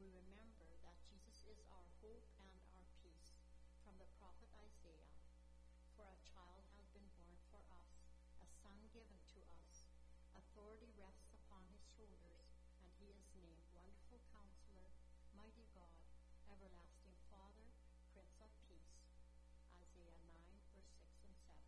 we remember that Jesus is our hope and our peace. From the prophet Isaiah, for a child has been born for us, a son given to us. Authority rests upon his shoulders, and he is named Wonderful Counselor, Mighty God, Everlasting Father, Prince of Peace. Isaiah 9, verse 6 and 7.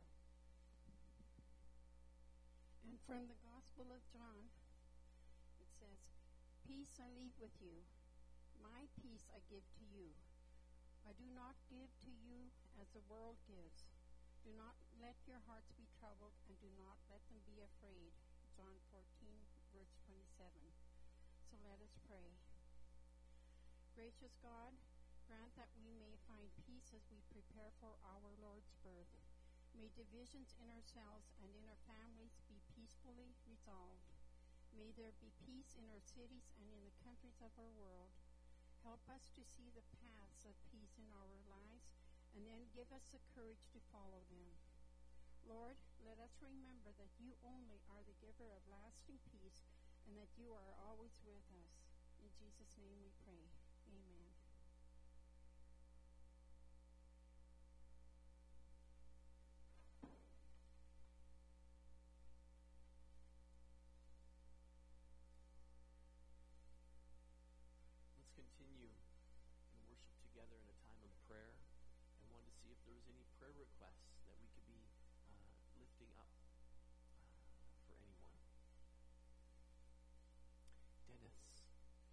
And from the Gospel of John, it says, "Peace I leave with you. My peace I give to you. I do not give to you as the world gives. Do not let your hearts be troubled, and do not let them be afraid." John 14, verse 27. So let us pray. Gracious God, grant that we may find peace as we prepare for our Lord's birth. May divisions in ourselves and in our families be peacefully resolved. May there be peace in our cities and in the countries of our world. Help us to see the paths of peace in our lives, and then give us the courage to follow them. Lord, let us remember that you only are the giver of lasting peace, and that you are always with us. In Jesus' name we pray. Amen. Let's continue and worship together in a time of prayer. I wanted to see if there was any prayer requests that we could be lifting up for anyone. Dennis.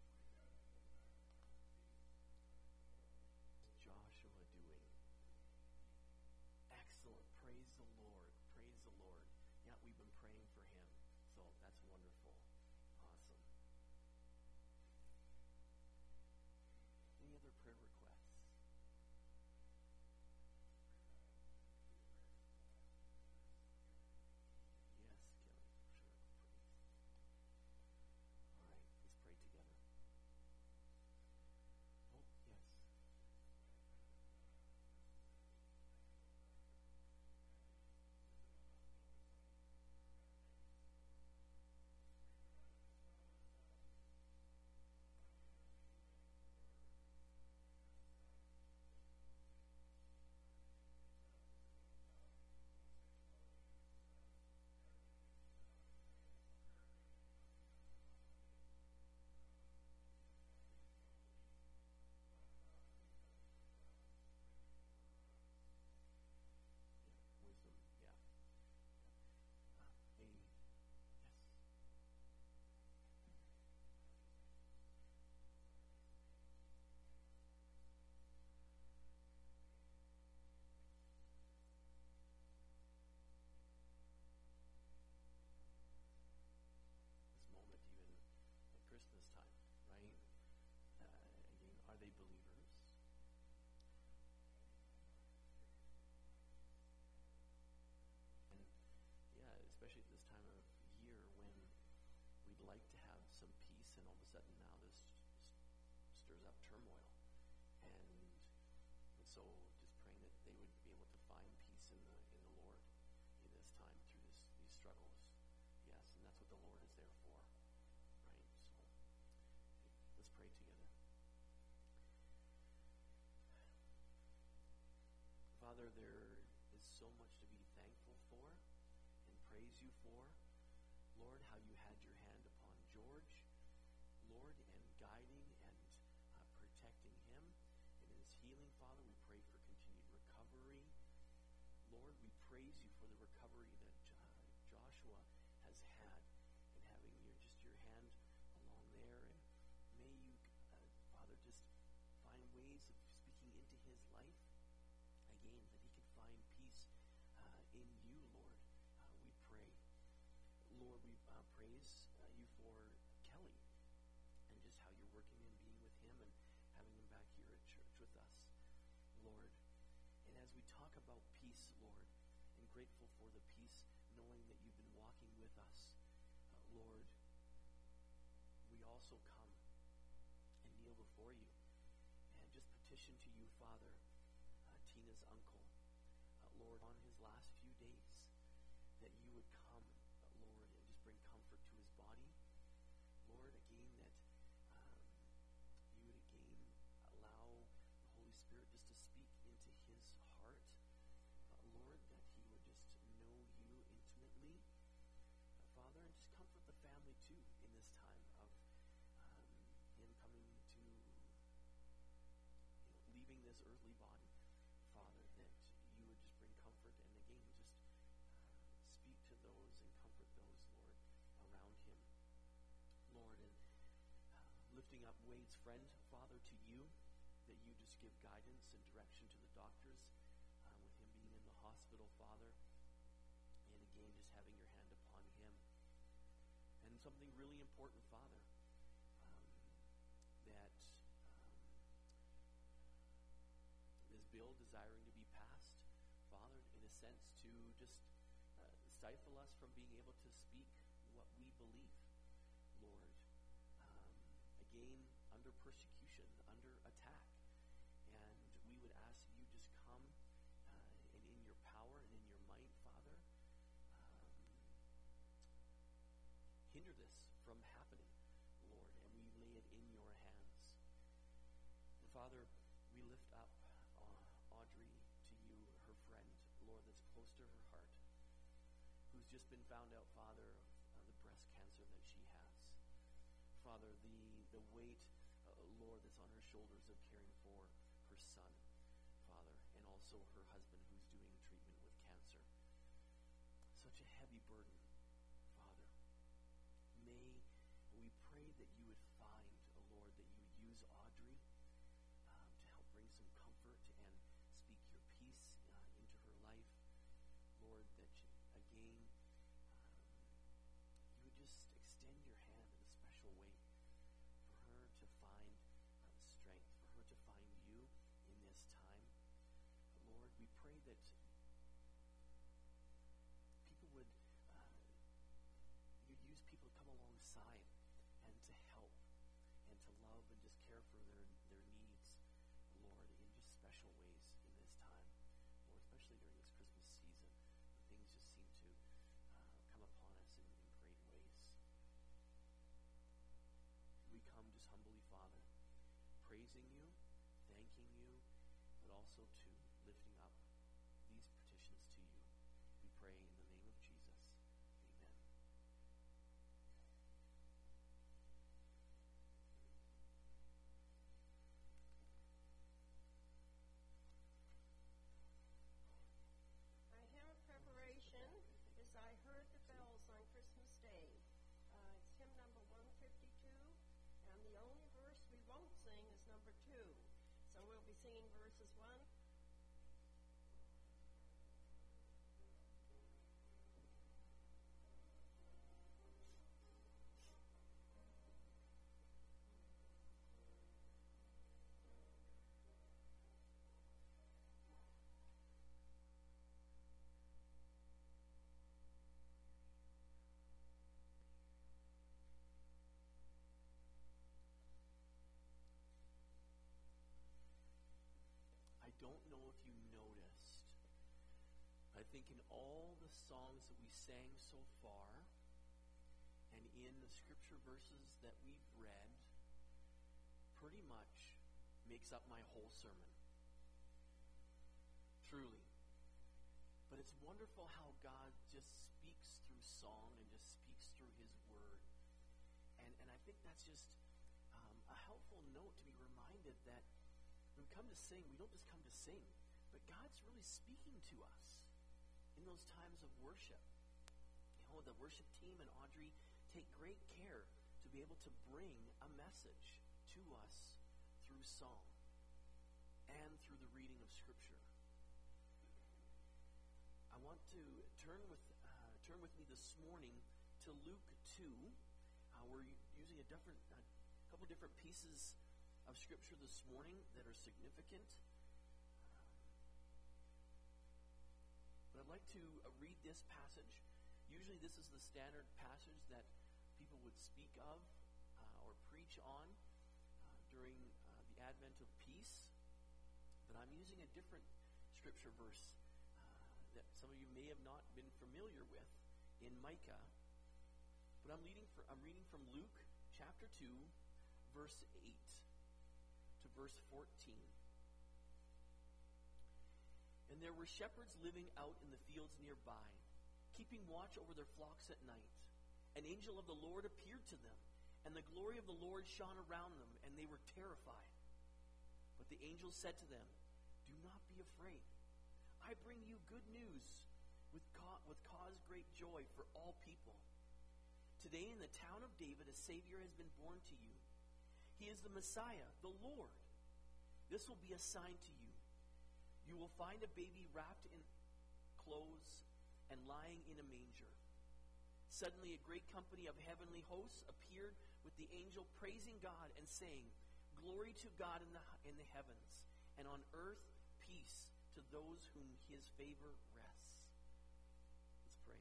What's Joshua doing? Excellent. Praise the Lord. Praise the Lord. Yeah, we've been praying for him. So that's wonderful. Awesome. Any other prayer requests? Yes, Kelly, sure. Praise. All right, let's pray together. Oh, yes. Wisdom, yeah. Yes. This moment, even at Christmas time, right? Again, are they believers? And yeah, especially at this time of year when we'd like to have some peace, and all of a sudden now this stirs up turmoil. And so just praying that they would be able to find peace in the Lord in this time through these struggles. Yes, and that's what the Lord is there for, right? So let's pray together. Father, there is so much to be thankful for and praise you for. Lord, how you had your hand upon George, Lord, and guiding and protecting him in his healing. Father, we pray for continued recovery. Lord, we praise you for the recovery that Joshua has had, and having your hand along there. And may you, Father, just find ways of speaking into his life again, that he can find peace in you, Lord. We pray. Lord, we praise you for Kelly, and just how you're working and being with him and having him back here at church with us, Lord. And as we talk about peace, Lord, and grateful for the peace, knowing that you've been walking with us, Lord, we also come and kneel before you and just petition to you, Father, Tina's uncle, Lord, on his last few days, that you would come, Lord, and just bring comfort to his body. Lord, again, that you would Lord, and lifting up Wade's friend, Father, to you, that you just give guidance and direction to the doctors with him being in the hospital, Father, and again, just having your hand upon him. And something really important, Father, that this bill desiring to be passed, Father, in a sense to just stifle us from being able to speak what we believe, Lord. Again, under persecution, under attack. And we would ask you just come and in your power and in your might, Father, hinder this from happening, Lord, and we lay it in your hands. And Father, we lift up Audrey to you, her friend, Lord, that's close to her heart, who's just been found out, Father, of the breast cancer that she has. Father, the weight, Lord, that's on her shoulders of caring for her son, Father, and also her husband who's doing treatment with cancer. Such a heavy burden, Father. May we pray that you would find, Lord, that you would use Audrey to help bring some comfort and speak your peace into her life. Lord, that again, you would just extend your hand in a special way for her to find strength, for her to find you in this time. Lord, we pray that people would you'd use people to come alongside and to help and to love and just care for their needs, Lord, in just special ways in this time. Lord, especially during this Christmas season, when things just seem to come upon us in great ways. We come just humbly, Father, praising you, thanking you, but also to lifting up these petitions to you. We pray in the name of Jesus. Amen. My hymn of preparation is I Heard the Bells on Christmas Day. It's hymn number 152, and the only verse we won't sing is number 2. So we'll be singing verses 1. I don't know if you noticed, I think in all the songs that we sang so far, and in the scripture verses that we've read, pretty much makes up my whole sermon. Truly. But it's wonderful how God just speaks through song and just speaks through his word. And I think that's just a helpful note to be reminded that when we come to sing, we don't just come to sing, but God's really speaking to us in those times of worship. You know, the worship team and Audrey take great care to be able to bring a message to us through song and through the reading of Scripture. I want to turn with me this morning to Luke 2. We're using a couple different pieces of Scripture this morning that are significant. But I'd like to read this passage. Usually this is the standard passage that people would speak of or preach on during the Advent of Peace. But I'm using a different Scripture verse that some of you may have not been familiar with in Micah. But I'm reading from Luke chapter 2, verse 8. To verse 14. And there were shepherds living out in the fields nearby, keeping watch over their flocks at night. An angel of the Lord appeared to them, and the glory of the Lord shone around them, and they were terrified. But the angel said to them, "Do not be afraid. I bring you good news with cause great joy for all people. Today in the town of David, a Savior has been born to you. He is the Messiah, the Lord. This will be a sign to you. You will find a baby wrapped in clothes and lying in a manger." Suddenly a great company of heavenly hosts appeared with the angel, praising God and saying, "Glory to God in the heavens, and on earth peace to those whom his favor rests." Let's pray.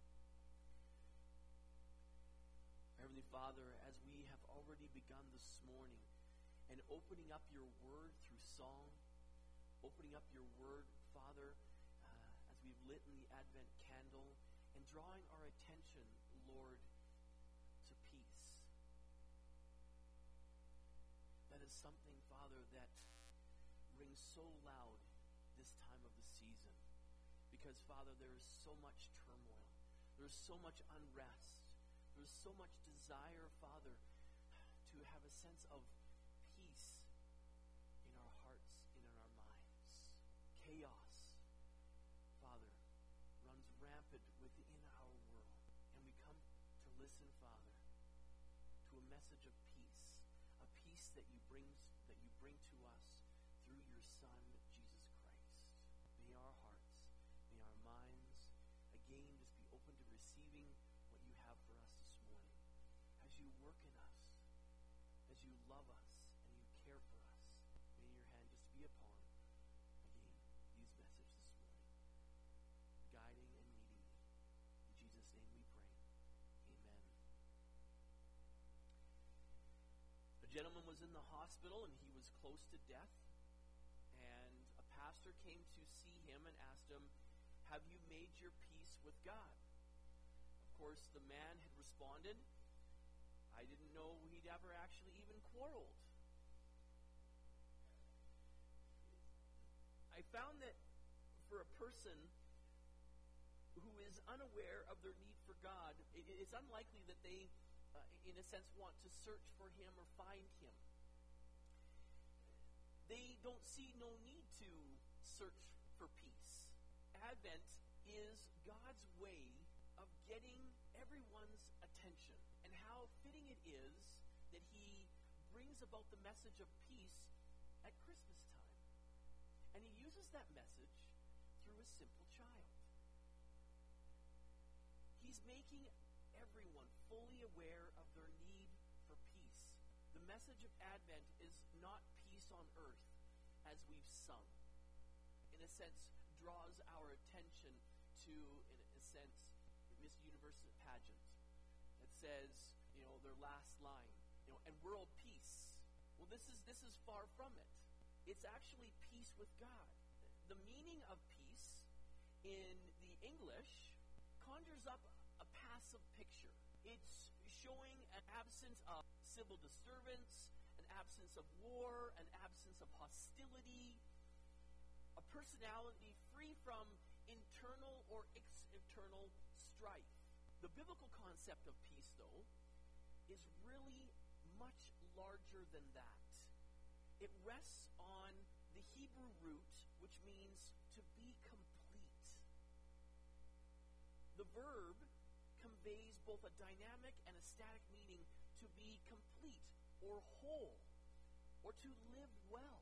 Heavenly Father, as we have already begun this morning and opening up your word through song, opening up your word, Father, as we've lit in the Advent candle, and drawing our attention, Lord, to peace. That is something, Father, that rings so loud this time of the season. Because, Father, there is so much turmoil. There is so much unrest. There is so much desire, Father, to have a sense of peace in our hearts and in our minds. Chaos, Father, runs rampant within our world. And we come to listen, Father, to a message of peace, a peace that you bring to us through your Son, Jesus Christ. May our hearts, may our minds, again, just be open to receiving what you have for us this morning. As you work in us, as you love us, and you care for us, may your hand just be upon, again, these messages this morning, guiding and leading me. In Jesus' name we pray. Amen. A gentleman was in the hospital and he was close to death, and a pastor came to see him and asked him, "Have you made your peace with God?" Of course, the man had responded, "I didn't know he'd ever actually even quarreled." I found that for a person who is unaware of their need for God, it's unlikely that they, in a sense, want to search for him or find him. They don't see no need to search for peace. Advent is God's way of getting everyone's attention, and how fitting it is that he brings about the message of peace at Christmas time. And he uses that message through a simple child. He's making everyone fully aware of their need for peace. The message of Advent is not peace on earth, as we've sung. In a sense, draws our attention to, in a sense, Miss Universe pageant that says, their last line, and world peace. Well, this is far from it. It's actually peace with God. The meaning of peace in the English conjures up a passive picture. It's showing an absence of civil disturbance, an absence of war, an absence of hostility, a personality free from internal or external strife. The biblical concept of peace, though, is really much larger than that. It rests on the Hebrew root, which means to be complete. The verb conveys both a dynamic and a static meaning, to be complete or whole, or to live well.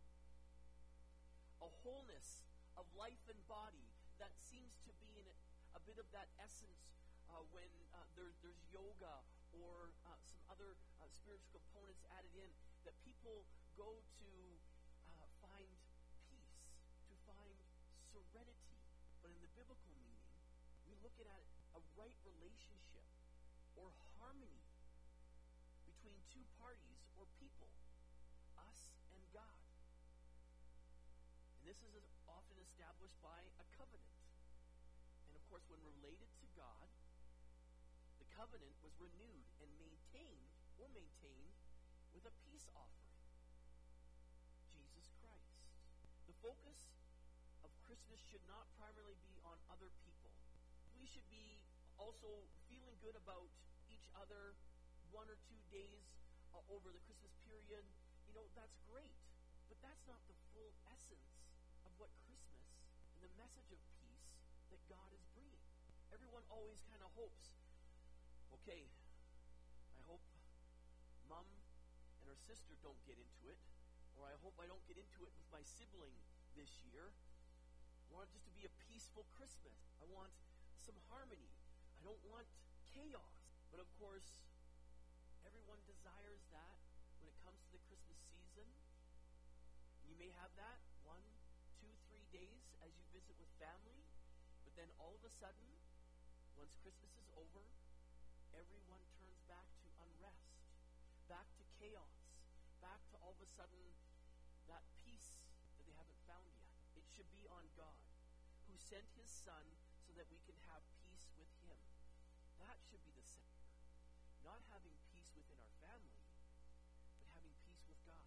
A wholeness of life and body that seems to be in a bit of that essence when there's yoga or some other spiritual components added in, that people go to find peace, to find serenity. But in the biblical meaning, we look at a right relationship or harmony between two parties or people, us and God. And this is often established by a covenant. And of course, when related to God, the covenant was renewed and maintained with a peace offering, Jesus Christ. The focus of Christmas should not primarily be on other people. We should be also feeling good about each other 1 or 2 days over the Christmas period. That's great. But that's not the full essence of what Christmas and the message of peace that God is bringing. Everyone always kind of hopes, Okay, I hope Mom and her sister don't get into it, or I hope I don't get into it with my sibling this year. I want it just to be a peaceful Christmas. I want some harmony. I don't want chaos. But of course, everyone desires that when it comes to the Christmas season. You may have that 1, 2, 3 days as you visit with family, but then all of a sudden, once Christmas is over, everyone turns back to unrest, back to chaos, back to all of a sudden that peace that they haven't found yet. It should be on God, who sent his Son so that we can have peace with him. That should be the center. Not having peace within our family, but having peace with God.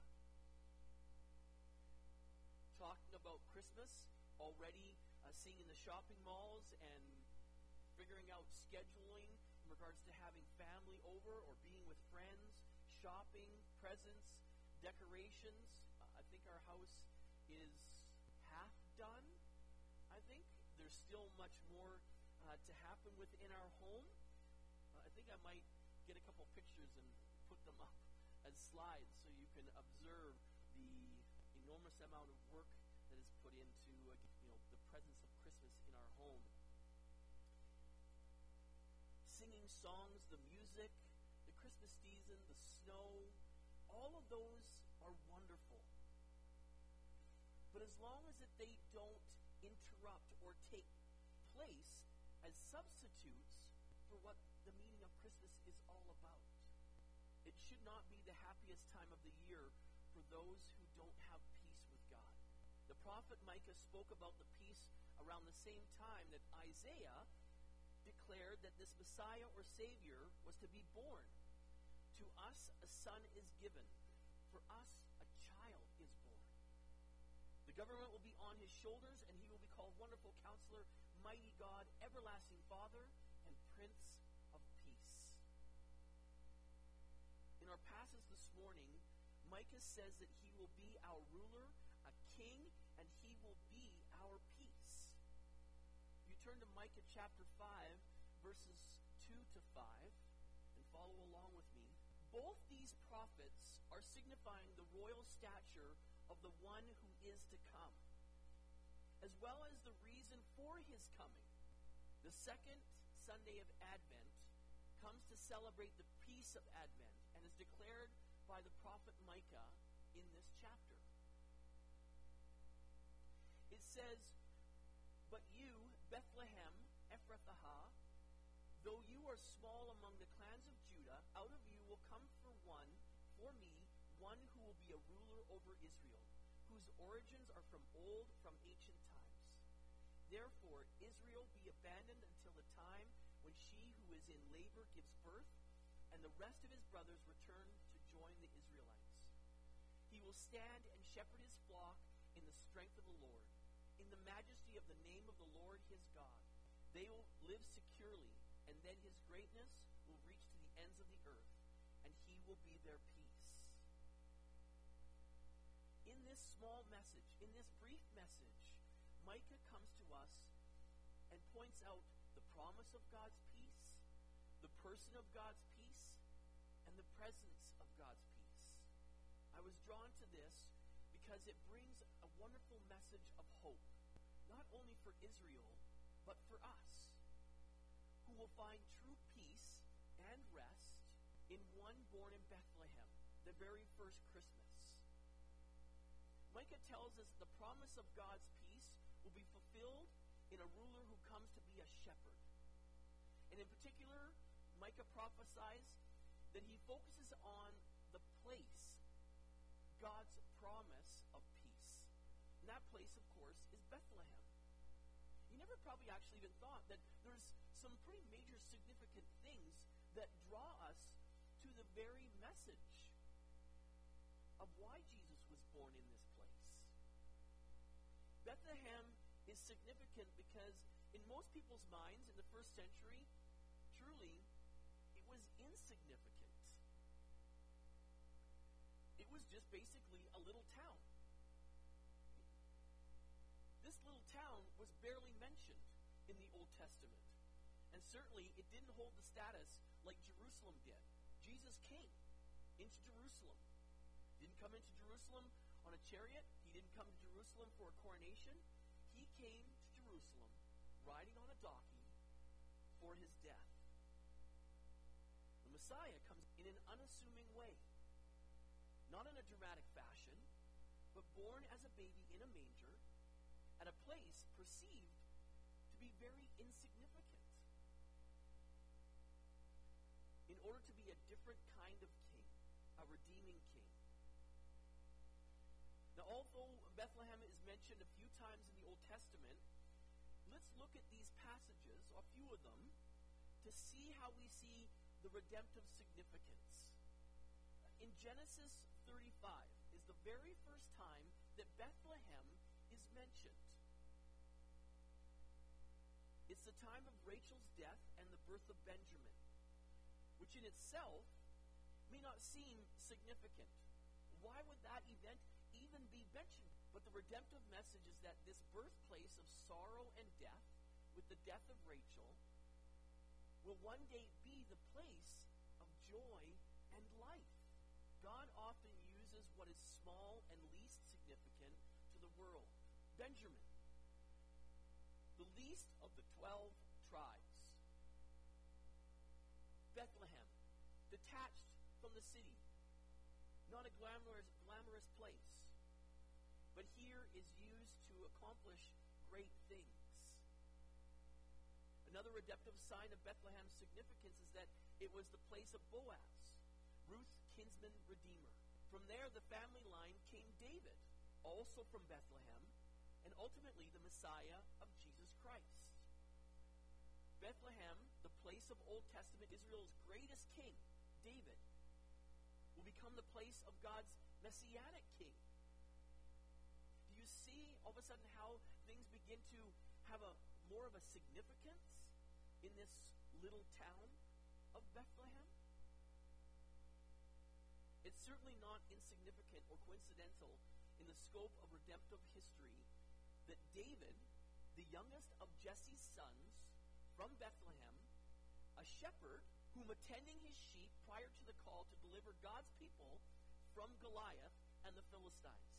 Talking about Christmas, already seeing in the shopping malls and figuring out scheduling in regards to having family over or being with friends, shopping, presents, decorations. I think our house is half done. I think there's still much more to happen within our home. I think I might get a couple pictures and put them up as slides so you can observe the enormous amount of work that is put into the presence of Christmas in our home. Singing songs, the music, the Christmas season, the snow, all of those are wonderful. But as long as they don't interrupt or take place as substitutes for what the meaning of Christmas is all about. It should not be the happiest time of the year for those who don't have peace with God. The prophet Micah spoke about the peace around the same time that Isaiah declared that this Messiah or Savior was to be born. To us a son is given. For us a child is born. The government will be on his shoulders, and he will be called Wonderful Counselor, Mighty God, Everlasting Father, and Prince of Peace. In our passage this morning, Micah says that he will be our ruler, a king, and he will be our peace. You turn to Micah chapter 5, verses 2 to 5, and follow along with me. Both these prophets are signifying the royal stature of the one who is to come, as well as the reason for his coming. The second Sunday of Advent comes to celebrate the peace of Advent and is declared by the prophet Micah in this chapter. It says, "But you, Bethlehem, Ephrathah, though you are small among the clans of Judah, out of you will come for me, one who will be a ruler over Israel, whose origins are from old, from ancient times. Therefore, Israel be abandoned until the time when she who is in labor gives birth, and the rest of his brothers return to join the Israelites. He will stand and shepherd his flock in the strength of the Lord, in the majesty of the name of the Lord his God. They will live securely, and then his greatness will reach to the ends of the earth, and he will be their peace." In this small message, in this brief message, Micah comes to us and points out the promise of God's peace, the person of God's peace, and the presence of God's peace. I was drawn to this because it brings a wonderful message of hope, not only for Israel, but for us, who will find true peace and rest in one born in Bethlehem, the very first Christmas. Micah tells us that the promise of God's peace will be fulfilled in a ruler who comes to be a shepherd. And in particular, Micah prophesies that he focuses on the place, God's promise of peace. And that place, of course, is Bethlehem. You never probably actually even thought that there's some pretty major significant things that draw us to the very message of why Jesus was born in this place. Bethlehem is significant because in most people's minds in the first century, truly, it was insignificant. It was just basically a little town. This little town was barely mentioned in the Old Testament. And certainly it didn't hold the status like Jerusalem did. Jesus came into Jerusalem. Didn't come into Jerusalem on a chariot. He didn't come to Jerusalem for a coronation. He came to Jerusalem riding on a donkey for his death. The Messiah comes in an unassuming way, not in a dramatic fashion, but born as a baby in a manger at a place perceived to be very insignificant, in order to be a different kind of king, a redeeming king. Now, although Bethlehem is mentioned a few times in the Old Testament, let's look at these passages, a few of them, to see how we see the redemptive significance. In Genesis 35 is the very first time that Bethlehem is mentioned. It's the time of Rachel's death and the birth of Benjamin, which in itself may not seem significant. Why would that event even be mentioned? But the redemptive message is that this birthplace of sorrow and death, with the death of Rachel, will one day be the place of joy and life. God often uses what is small and least significant to the world. Benjamin, the least of the 12 tribes. Bethlehem, detached from the city, not a glamorous place, but here is used to accomplish great things. Another redemptive sign of Bethlehem's significance is that it was the place of Boaz, Ruth's kinsman redeemer. From there, the family line came David, also from Bethlehem, and ultimately the Messiah of Jesus Christ. Bethlehem, the place of Old Testament Israel's greatest king, David, will become the place of God's messianic king. Do you see all of a sudden how things begin to have more of a significance in this little town of Bethlehem? It's certainly not insignificant or coincidental in the scope of redemptive history that David, the youngest of Jesse's sons from Bethlehem, a shepherd whom attending his sheep prior to the call to deliver God's people from Goliath and the Philistines.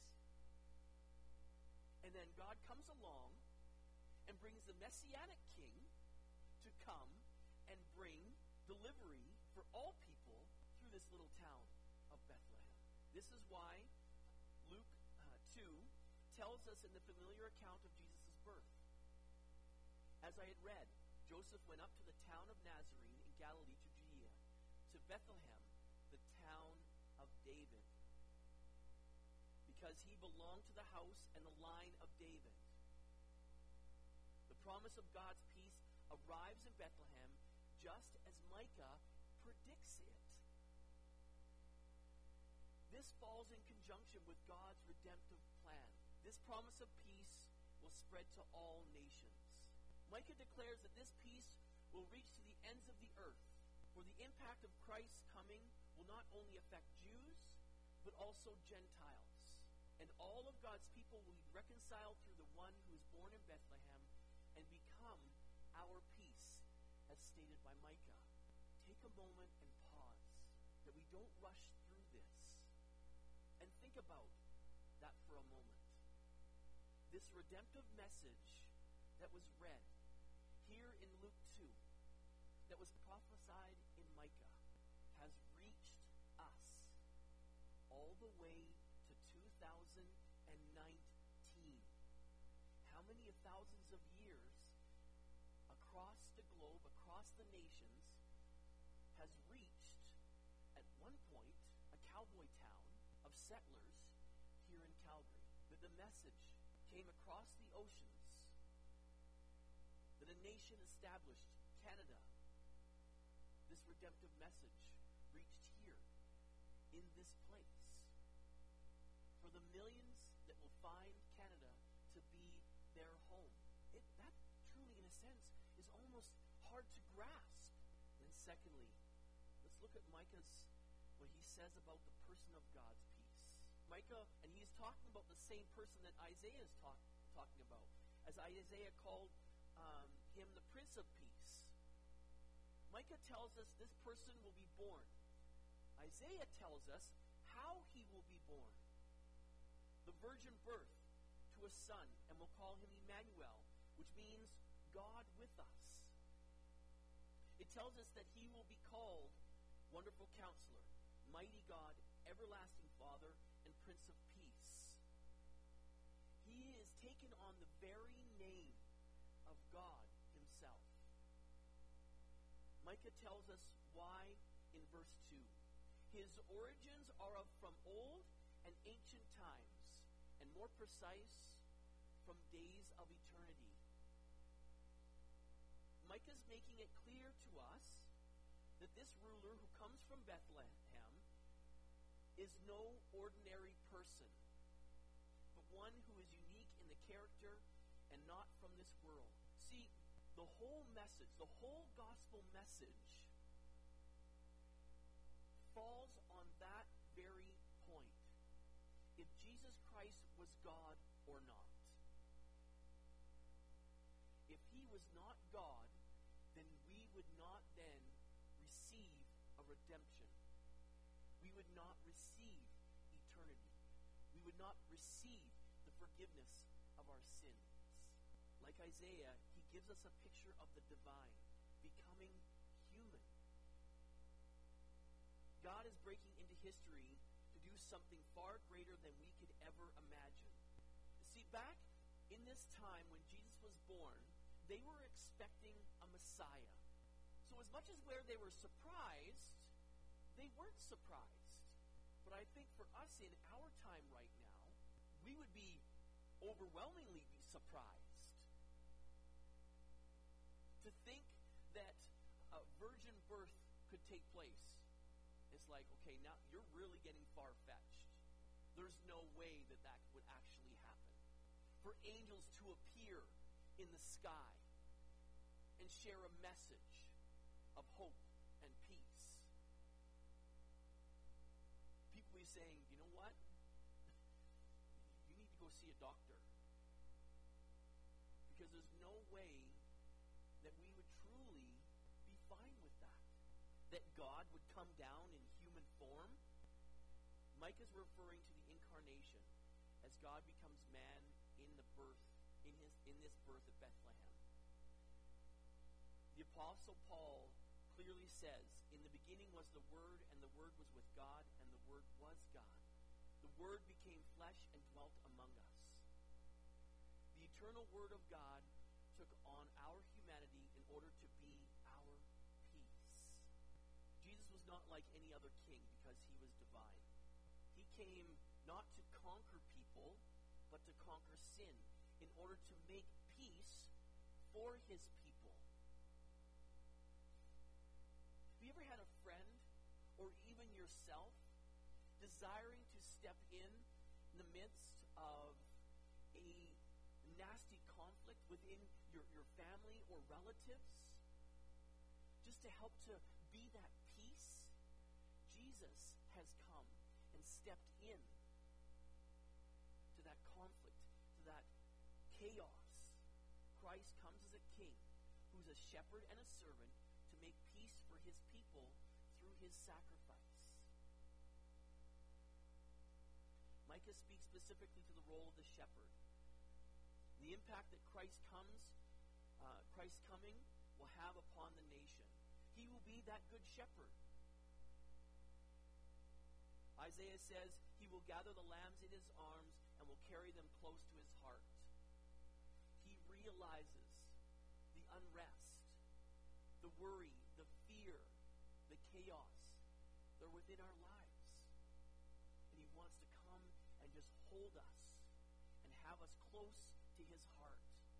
And then God comes along and brings the messianic king to come and bring delivery for all people through this little town of Bethlehem. This is why Luke 2 tells us in the familiar account of Jesus' birth. As I had read, Joseph went up to the town of Nazarene in Galilee to Judea, to Bethlehem, the town of David, because he belonged to the house and the line of David. The promise of God's peace arrives in Bethlehem just as Micah predicts it. This falls in conjunction with God's redemptive plan. This promise of peace will spread to all nations. Micah declares that this peace will reach to the ends of the earth, for the impact of Christ's coming will not only affect Jews, but also Gentiles. And all of God's people will be reconciled through the one who is born in Bethlehem and become our peace, as stated by Micah. Take a moment and pause, that we don't rush through this. And think about that for a moment. This redemptive message that was read here in Luke 2, that was prophesied in Micah, has reached us all the way to 2019. How many thousands of years across the globe, across the nations, has reached, at one point, a cowboy town of settlers here in Calgary? That the message came across the oceans, that a nation established, Canada. This redemptive message reached here, in this place. For the millions that will find Canada to be their home. That truly, in a sense, is almost hard to grasp. And secondly, let's look at Micah's, what he says about the person of God's peace. Micah, and he's talking about the same person that Isaiah is talking about, as Isaiah called him the Prince of Peace. Micah tells us this person will be born. Isaiah tells us how he will be born. The virgin birth to a son, and we'll call him Emmanuel, which means God with us. It tells us that he will be called Wonderful Counselor, Mighty God, Everlasting Father, and Prince of Peace. He is taken on the very name of God himself. Micah tells us why in verse 2. His origins are from old and ancient times, and more precise, from days of eternity. Micah's making it clear to us that this ruler who comes from Bethlehem is no ordinary person, but one who is unique in the character and not from this world. See, the whole message, the whole gospel message falls on that very point. If Jesus Christ was God or not. If he was not God, then we would not then receive a redemption. We would not receive eternity. We would not receive the forgiveness of our sins. Like Isaiah, he gives us a picture of the divine becoming human. God is breaking into history to do something far greater than we could ever imagine. See, back in this time when Jesus was born, they were expecting a Messiah. So as much as where they were surprised, they weren't surprised. But I think for us in our time right now, we would be overwhelmingly surprised to think that a virgin birth could take place. It's like, okay, now you're really getting far-fetched. There's no way that that would actually happen. For angels to appear in the sky and share a message of hope and peace. People be saying, you know what? You need to go see a doctor. Because there's no way that we would truly be fine with that. That God would come down in human form. Micah's referring to the incarnation as God becomes man in the birth, in this birth at Bethlehem. The Apostle Paul clearly says, in the beginning was the Word, and the Word was with God, and the Word was God. The Word became flesh and dwelt among us. The eternal Word of God took on our humanity in order to be our peace. Jesus was not like any other king because he was divine. He came not to conquer people, but to conquer sin in order to make peace for his people. Have you ever had a friend, or even yourself, desiring to step in the midst of a nasty conflict within your family or relatives, just to help to be that peace? Jesus has come and stepped in to that conflict, to that chaos. Christ comes as a king who's a shepherd and a servant to make peace for his people through his sacrifice. Micah speaks specifically to the role of the shepherd. The impact that Christ's coming will have upon the nation. He will be that good shepherd. Isaiah says he will gather the lambs in his arms and will carry them close to his heart. He realizes the unrest, the worry, the fear, the chaos. They're within our lives. And he wants to come and just hold us and have us close to his heart.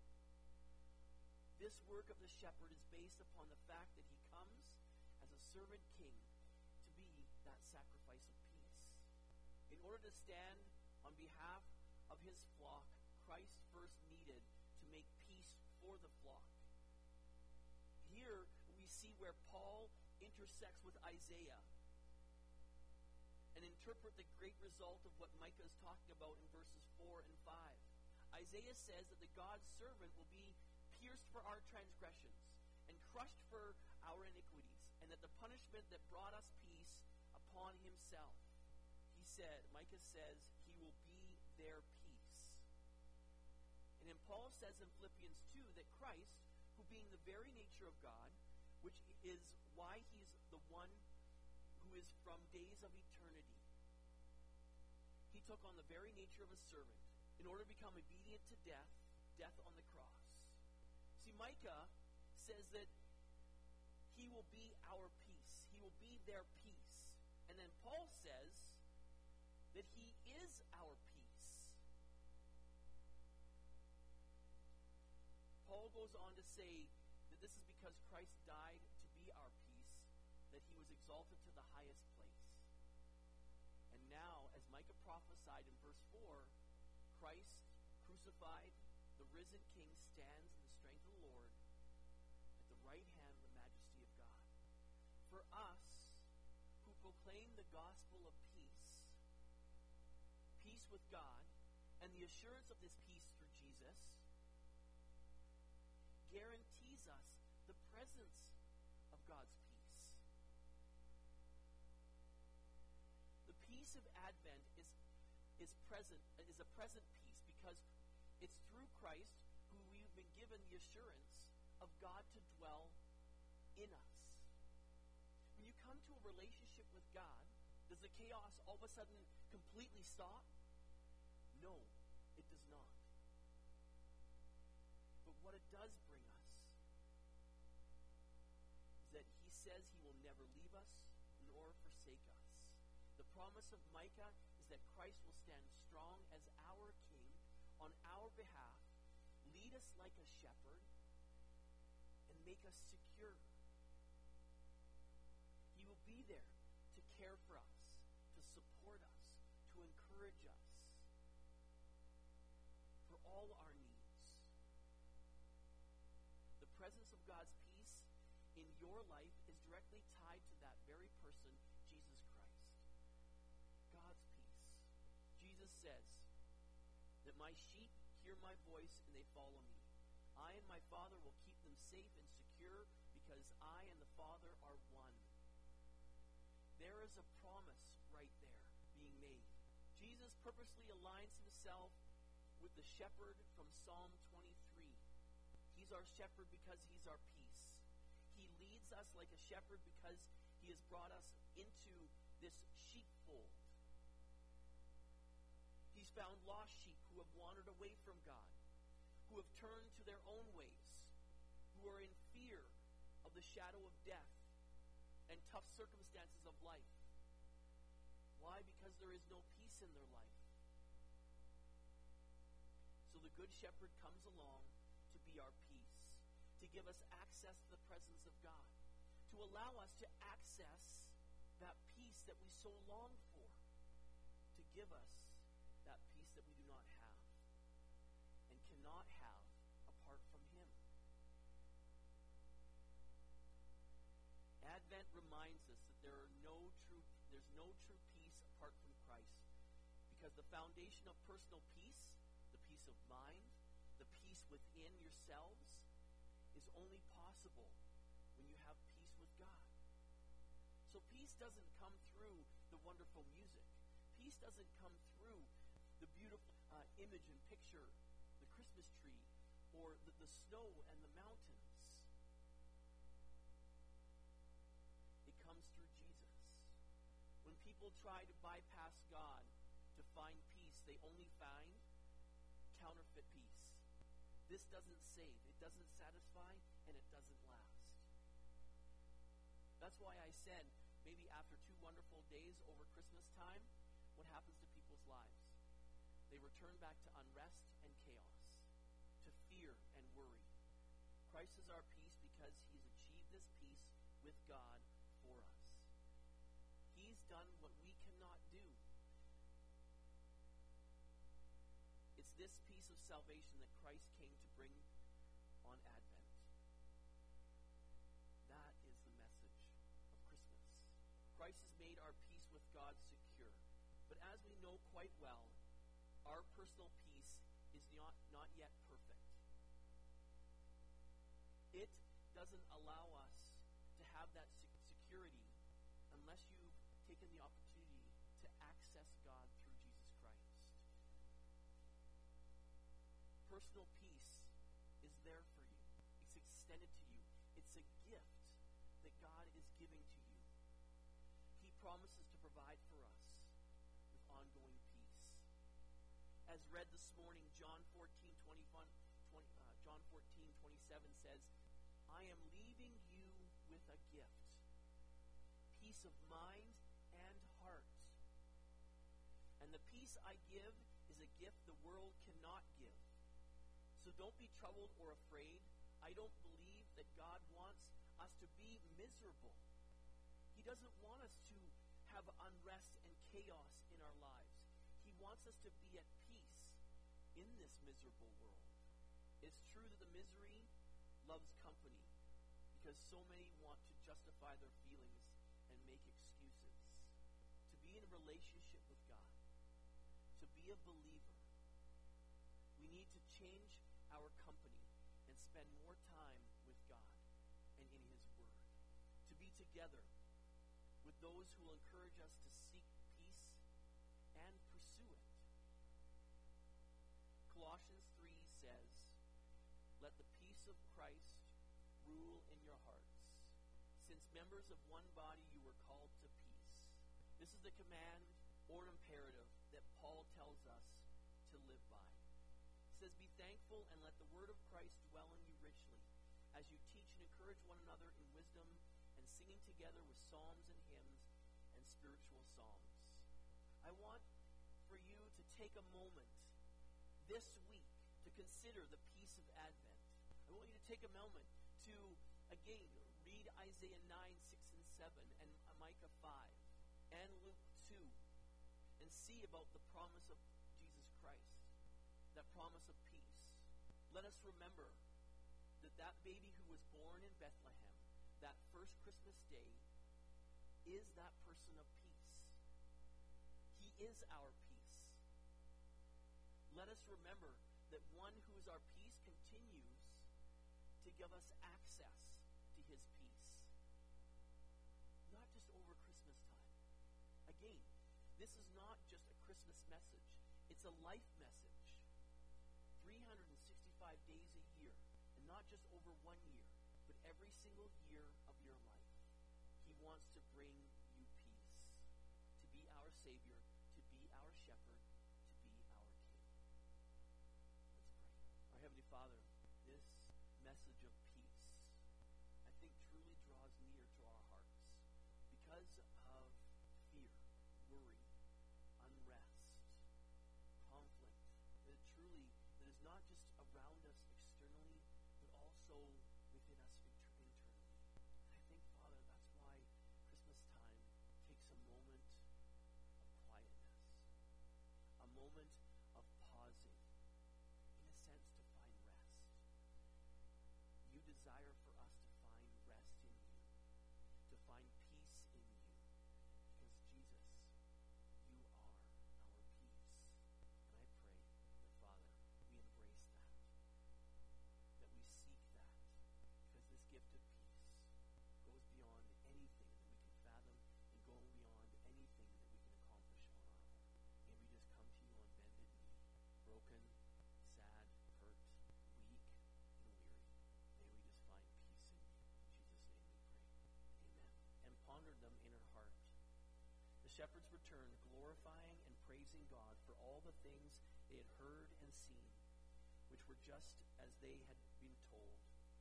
This work of the shepherd is based upon the fact that he comes as a servant king to be that sacrifice of peace. In order to stand on behalf of his flock, Christ first needed to make peace for the flock. Here we see where Paul intersects with Isaiah and interpret the great result of what Micah is talking about in verses 4 and 5. Isaiah says that the God's servant will be pierced for our transgressions and crushed for our iniquities, and that the punishment that brought us peace upon himself. Micah says, he will be their peace. And then Paul says in Philippians 2 that Christ, who being the very nature of God, which is why he's the one who is from days of eternity, he took on the very nature of a servant in order to become obedient to death on the cross. See, Micah says that he will be our peace. He will be their peace. And then Paul says that he is our peace. Paul goes on to say that this is because Christ died to be our peace, that he was exalted to the highest place. And now, as Micah prophesied in verse 4, Christ, crucified, the risen King, stands in the strength of the Lord at the right hand of the majesty of God. For us, who proclaim the gospel of peace with God, and the assurance of this peace through Jesus, guarantees us the presence of God's peace. The peace of Advent is a present peace because it's through Christ who we've been given the assurance of God to dwell in us. When you come to a relationship with God, does the chaos all of a sudden completely stop? No, it does not. But what it does bring us is that he says he will never leave us nor forsake us. The promise of Micah is that Christ will stand strong as our King on our behalf, lead us like a shepherd, and make us secure. He will be there to care for us, to support us, to encourage us, for all our needs. The presence of God's peace in your life is directly tied to that very person, Jesus Christ. God's peace. Jesus says that my sheep hear my voice and they follow me. I and my Father will keep them safe and secure because I and the Father are one. There is a promise right there being made. Jesus purposely aligns himself with the shepherd from Psalm 23. He's our shepherd because he's our peace. He leads us like a shepherd because he has brought us into this sheepfold. He's found lost sheep who have wandered away from God, who have turned to their own ways, who are in fear of the shadow of death and tough circumstances of life. Why? Because there is no peace in their life. So the Good Shepherd comes along to be our peace, to give us access to the presence of God, to allow us to access that peace that we so long for, to give us that peace that we do not have and cannot have apart from him. Advent reminds us that there's no true peace apart from Christ, because the foundation of personal peace, the peace of mind, the peace within yourselves, is only possible when you have peace with God. So peace doesn't come through the wonderful music. Peace doesn't come through the beautiful image and picture, the Christmas tree, or the snow and the mountains. It comes through Jesus. When people try to bypass God to find peace, they only find counterfeit peace. This doesn't save, it doesn't satisfy, and it doesn't last. That's why I said, maybe after 2 wonderful days over Christmas time, what happens to people's lives? They return back to unrest and chaos, to fear and worry. Christ is our peace because he's achieved this peace with God for us. He's done what we cannot do. It's this peace of salvation that Christ came to bring on Advent. That is the message of Christmas. Christ has made our peace with God secure. But as we know quite well, our personal peace is not yet perfect. It doesn't allow us to have that security unless you've taken the opportunity to access God through Jesus Christ. Personal peace is there for you. It's extended to you. It's a gift that God is giving to you. He promises to provide for us with ongoing peace. As read this morning, John 14:27 says, I am leaving you with a gift, peace of mind and heart. And the peace I give is a gift the world cannot give. So don't be troubled or afraid. I don't believe that God wants us to be miserable. He doesn't want us to have unrest and chaos in our lives. He wants us to be at peace in this miserable world. It's true that the misery loves company because so many want to justify their feelings and make excuses. To be in a relationship with God, to be a believer, we need to change our company and spend more time with God and in His Word. To be together with those who will encourage us to seek peace and pursue it. Colossians 3 says, let the peace of Christ rule in your hearts. Since members of one body you were called to peace. This is the command or imperative that Paul tells us to live by. It says, be thankful and let the word of Christ dwell in you richly, as you teach and encourage one another in wisdom and singing together with psalms and hymns and spiritual songs. I want for you to take a moment this week to consider the peace of Advent. I want you to take a moment to, again, read Isaiah 9, 6, and 7, and Micah 5, and Luke 2, and see about the promise of Jesus Christ, that promise of peace. Let us remember that that baby who was born in Bethlehem, that first Christmas day, is that person of peace. He is our peace. Let us remember that one who is our peace continues to give us access to His peace. Not just over Christmas time. Again, this is not just a Christmas message. It's a life message. 365 days a year, and not just over 1 year, but every single year of your life. He wants to bring you peace, to be our Savior, to be our shepherd, to be our King. Let's pray. Our Heavenly Father, this message of peace, I think truly draws near to our hearts because of fear, worry, unrest, conflict, that is not just around us externally, but also within us internally. And I think, Father, that's why Christmas time takes a moment of quietness, a moment of pausing, in a sense, to find rest. You desire for us to find rest in you, to find peace in you, because Jesus, you are our peace. And I pray that, Father, we embrace that we seek that, because this gift of peace goes beyond anything that we can fathom and going beyond anything that we can accomplish on our own. May we just come to you on bended knee, broken, sad, hurt, weak, and weary. May we just find peace in you. In Jesus' name we pray. Amen. And pondered them in her heart. The shepherds returned, glorifying and praising God for all the things they had heard and seen, which were just as they had been told.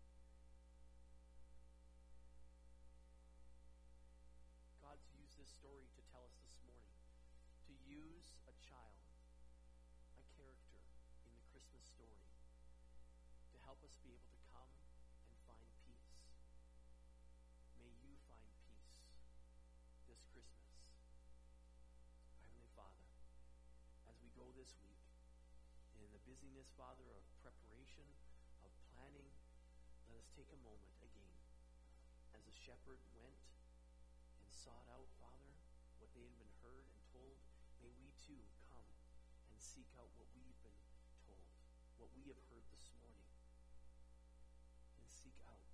God's used this story to tell us this morning, to use a child, a character in the Christmas story, to help us be able to come and find peace. May you find peace this Christmas. Our Heavenly Father, as we go this week, in the busyness, Father, of preparation, of planning, let us take a moment again, as a shepherd went and sought out, Father, what they had been heard and told. May we too come and seek out what we've been told, what we have heard this morning, and seek out